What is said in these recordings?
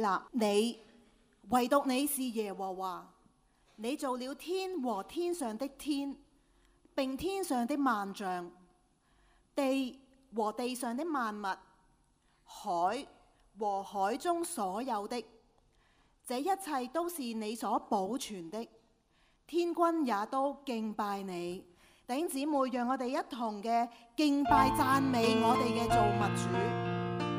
立你，唯獨你是耶和華。你造了天和天上的天，並天上的萬象，地和地上的萬物，海和海中所有的，這一切都是你所保存的。天軍也都敬拜你。弟兄姊妹，讓我哋一同嘅敬拜讚美我哋嘅造物主。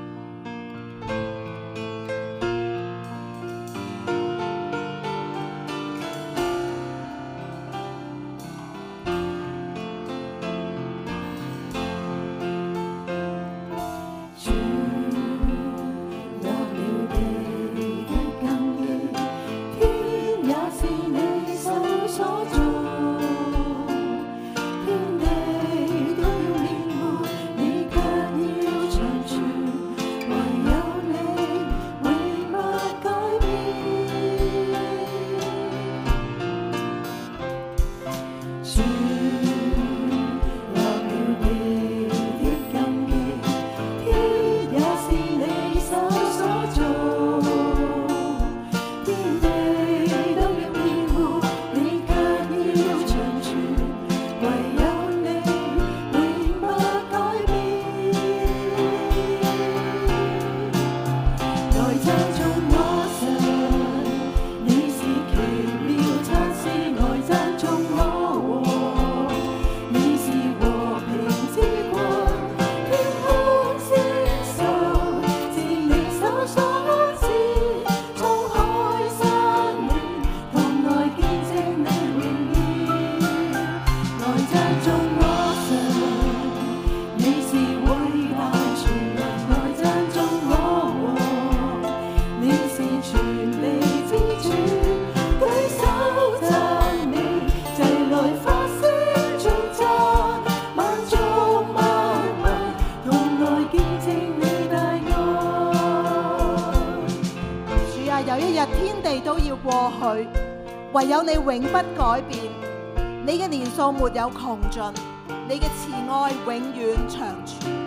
唯有你永不改變，你嘅年數沒有窮盡，你嘅慈愛永遠長存。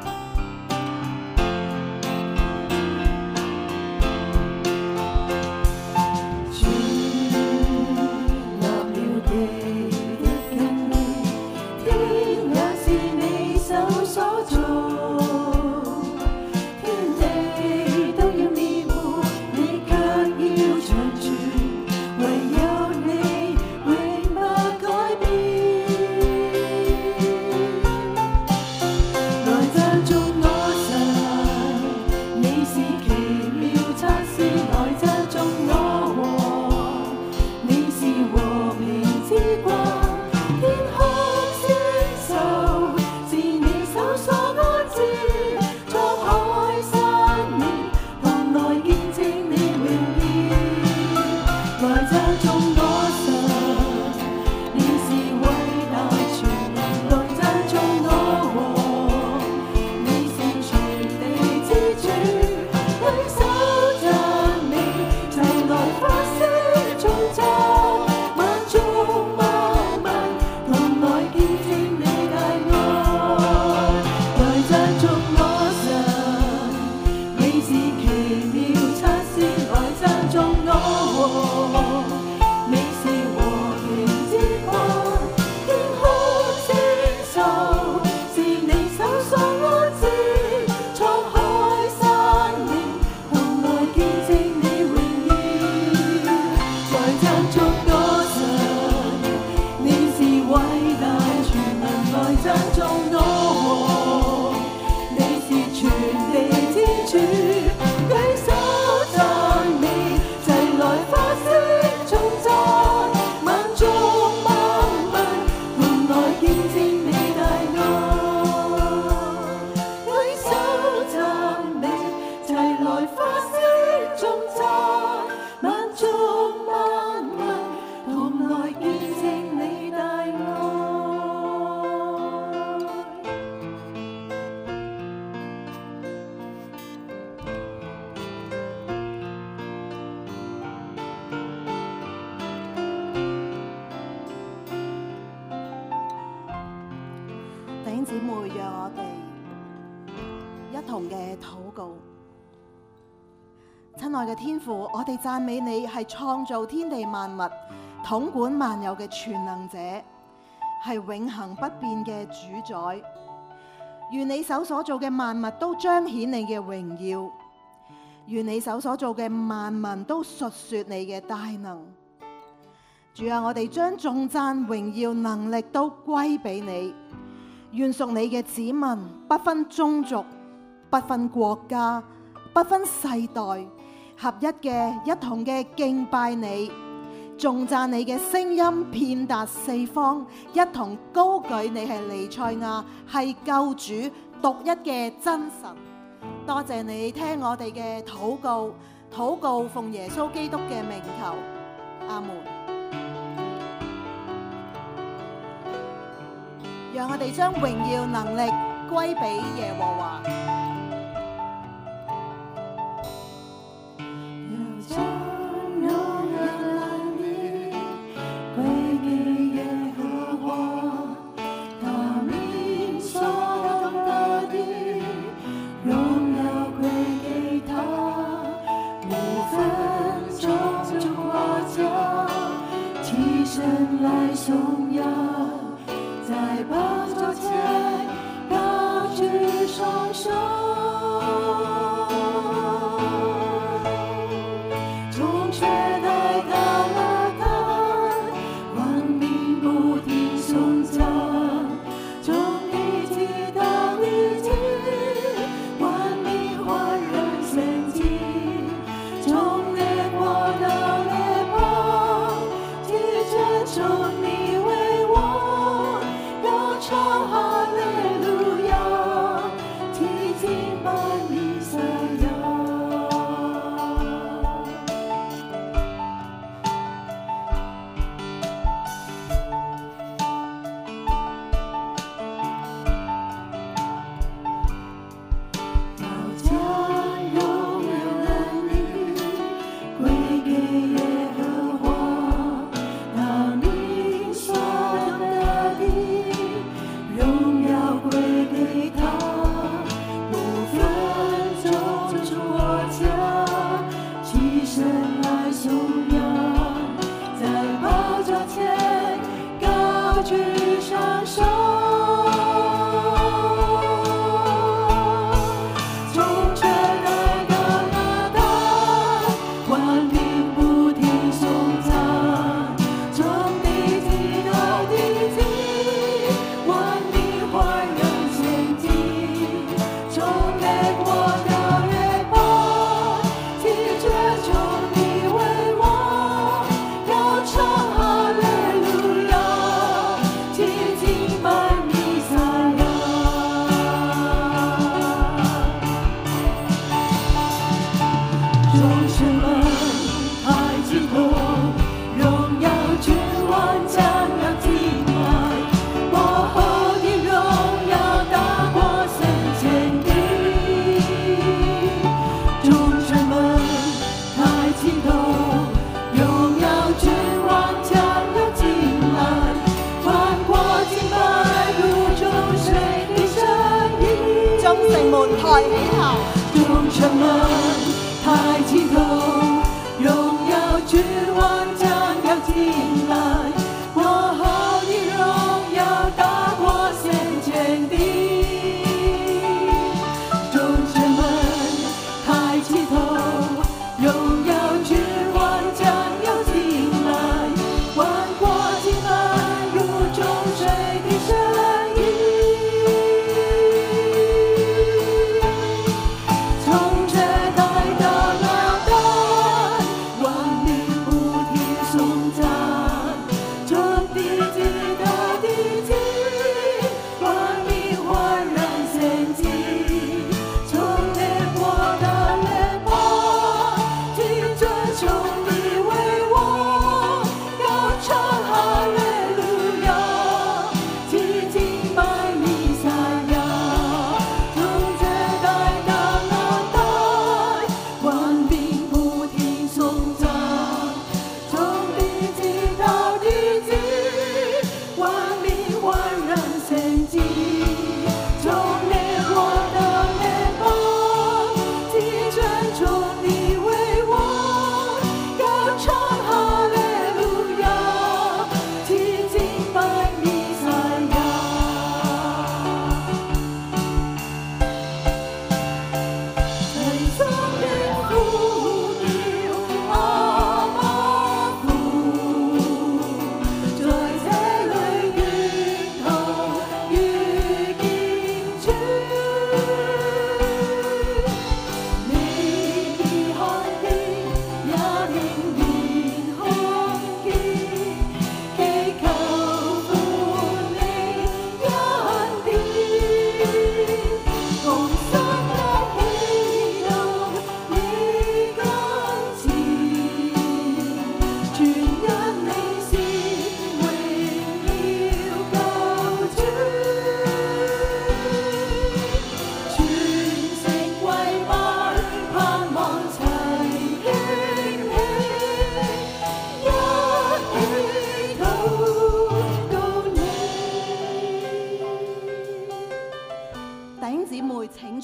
姊妹，讓我哋一同嘅禱告。 親愛嘅天父，我哋讚美你係創造天地萬物、統管萬有嘅全能者，係永恆不變嘅主宰。願你手所做嘅萬物都彰顯你嘅榮耀，願你手所做嘅萬民都述說你嘅大能。主啊，我哋將頌讚、榮耀、能力都歸俾你。願屬你嘅子民，不分宗族，不分國家，不分世代，合一嘅一同嘅敬拜你，頌讚你嘅聲音遍達四方，一同高舉你係彌賽亞，係救主，獨一嘅真神。多謝你聽我哋嘅禱告，禱告奉耶穌基督嘅名求，阿門。讓我哋將榮耀能力歸俾耶和華。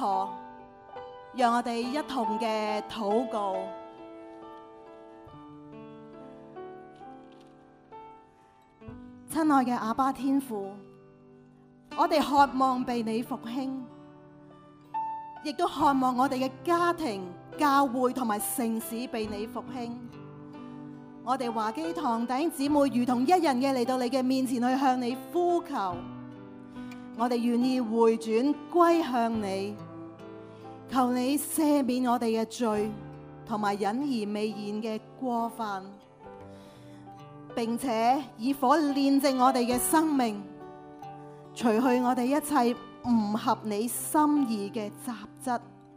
坐，讓我哋一同嘅禱告。親愛嘅阿爸天父，我哋渴望被你復興，亦都渴望我哋嘅家庭、教會同埋城市被你復興。我哋華基堂弟兄姊妹如同一人嘅嚟到你嘅面前去向你呼求，我哋願意回轉歸向你，求你赦免我哋嘅罪同埋隱而未現嘅過犯，並且以火煉淨我哋嘅生命，除去我哋一切唔合你心意嘅雜質。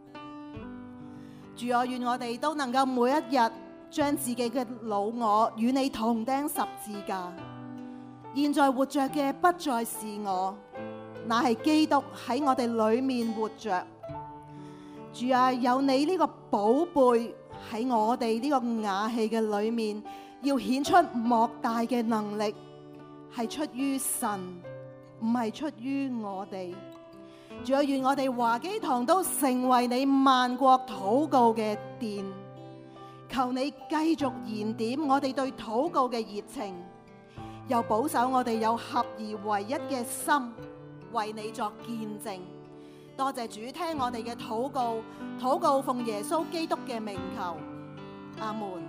主，我願我哋都能夠每一日將自己嘅老我與你同釘十字架。現在活着嘅不再是我，乃係基督喺我哋裏面活着。主啊，有你呢個寶貝喺我哋呢個瓦器嘅裏面，要顯出莫大嘅能力，係出於神，唔係出於我哋。主啊，願我哋華基堂都成為你萬國禱告嘅殿，求你繼續燃點我哋對禱告嘅熱情，又保守我哋有合而為一嘅心，為你作見證。多謝主聽我哋嘅禱告，禱告奉耶穌基督嘅名求，阿門。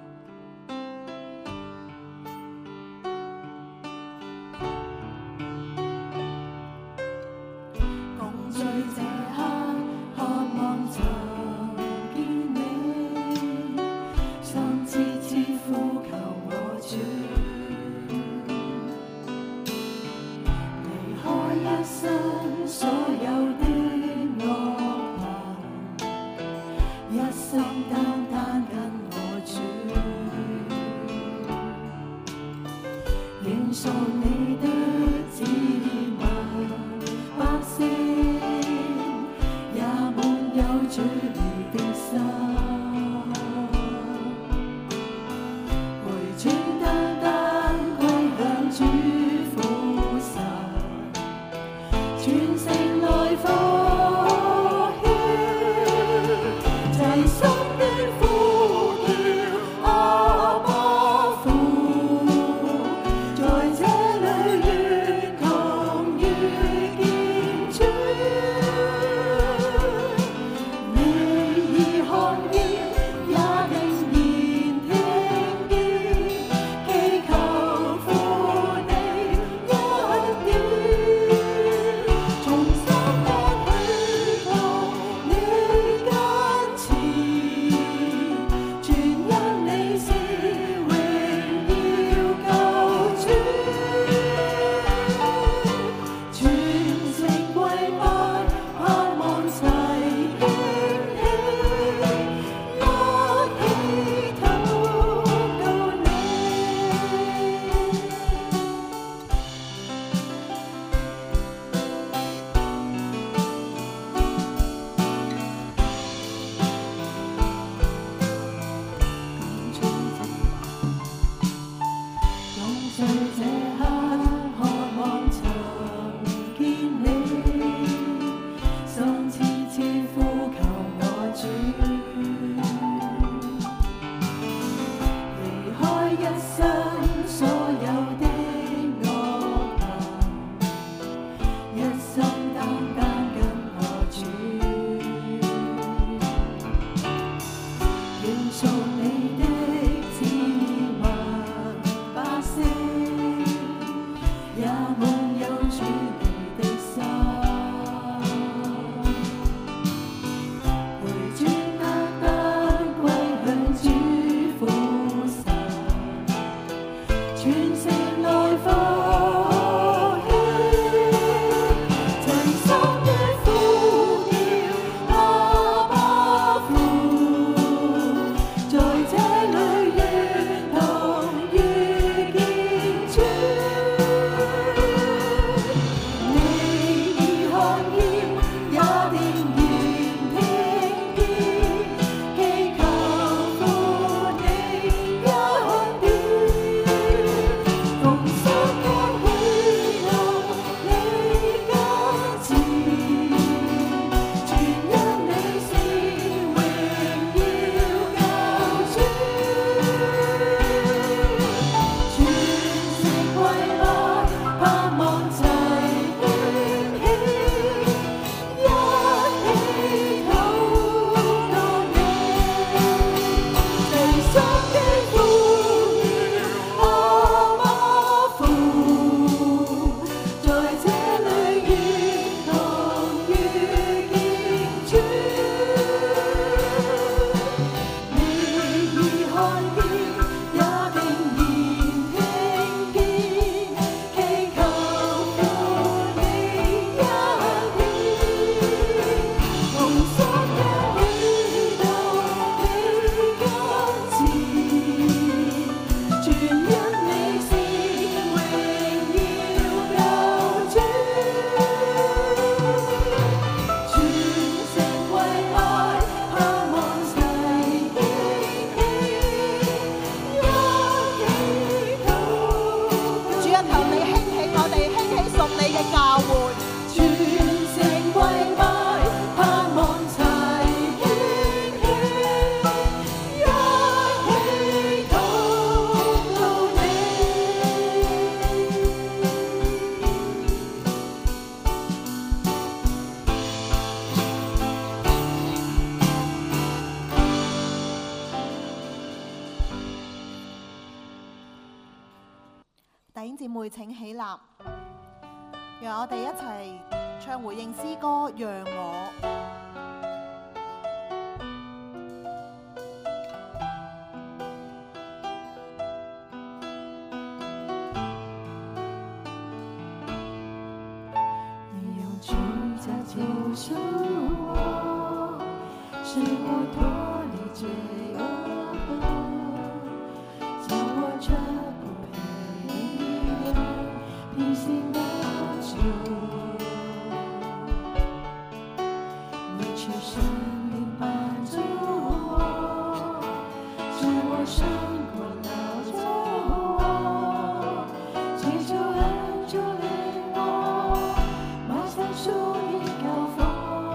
啊，求你興起我哋，興起屬你嘅教會， 全城跪拜，盼望齊興起，一起禱告你。 弟兄姊妹請起立，讓我哋一齊唱回應詩歌，讓我。 你用主家救赎我，使我脱离罪恶，叫我这不配的人平行的救。你却生命帮助我，使我胜过老旧我，祈求恩主领我，迈向属你高峰。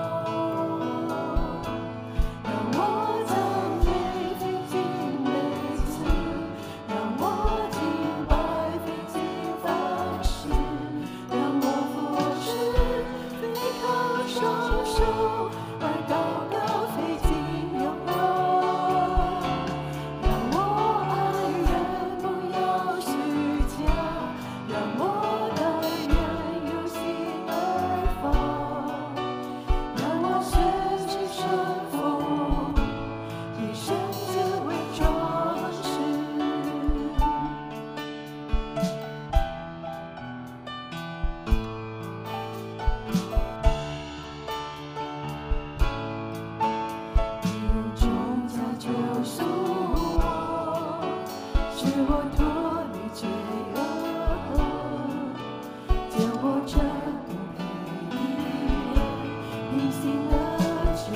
让我赞美费尽每次，让我敬拜费尽方式，让我服侍非靠双手，而祷告费尽勇猛。让我爱人不要虚假，让我待人有心而放，让我学习顺服，以圣洁为装饰。你用重价救赎我，使我脱离罪恶，叫我这不配的人平行的救。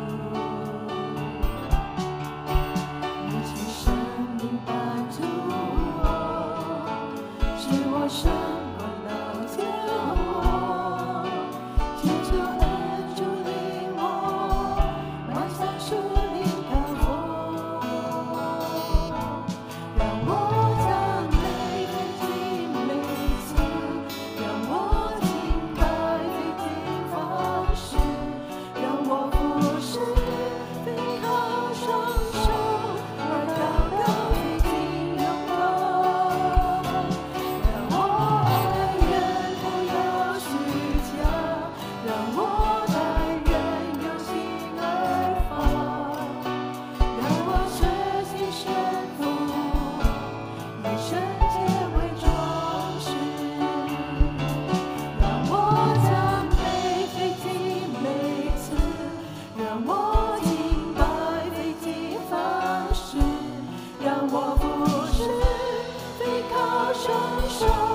你去生命帮助我，使我胜过老旧我，祈求恩主领我，迈向属你高峰。让我赞美费尽每次，让我敬拜费尽方式，让我服侍非靠双手，而祷告费尽勇猛。让我爱人不要虚假，让我待人有心而放，让我学习顺服，以圣洁为装饰。让我赞美费尽每次，让我敬拜费尽方式，让我服侍非靠双手。